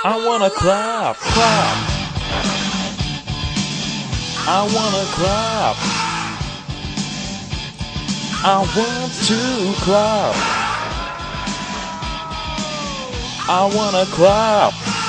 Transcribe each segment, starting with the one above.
I wanna clap, clap. I wanna clap. I want to clap. I wanna clap.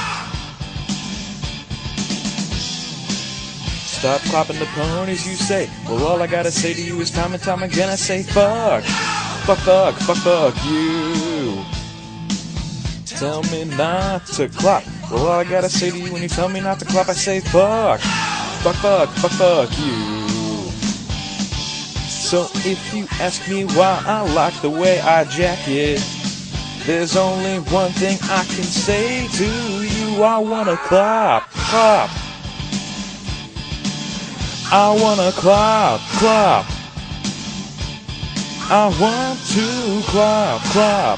Stop clapping the ponies, you say. Well, all I gotta say to you is time and time again I say fuck. Fuck, fuck, fuck, fuck you. Tell me not to clap. Well, all I gotta say to you when you tell me not to clap, I say fuck. Fuck, fuck, fuck, fuck you. So if you ask me why I like the way I jack it, there's only one thing I can say to you. I wanna clap, clap. I wanna clap, clap. I want to clap, clap.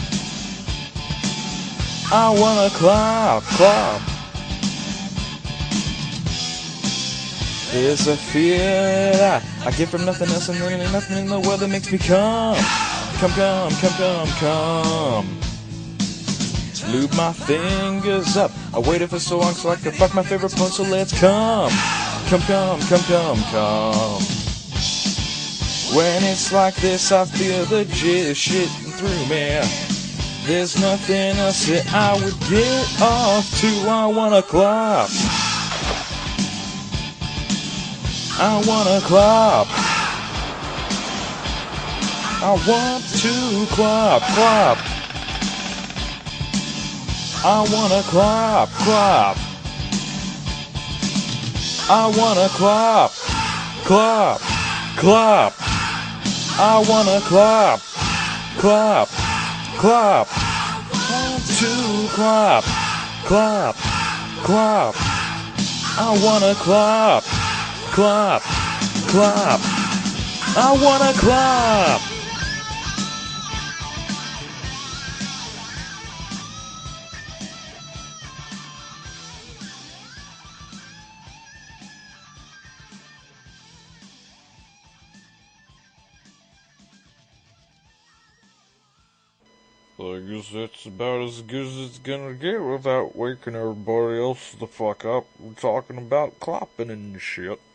I wanna clap, clap. There's a fear that I get from nothing else, and there ain't nothing in the world that makes me come. Come, come, come, come, come. Lube my fingers up. I waited for so long so I could fuck my favorite porn, so let's come. Come, come, come, come, come. When it's like this, I feel the jizz shitting through me. There's nothing else that I would get off to. I wanna clap. I wanna clap. I want to clap, clap. I wanna clap, clap. I wanna clap, clap, clap. I wanna clap, clap, clap. I want to clap, clap, clap. I wanna clap, clap, clap. I wanna clap. I guess that's about as good as it's gonna get without waking everybody else the fuck up. We're talking about clapping and shit.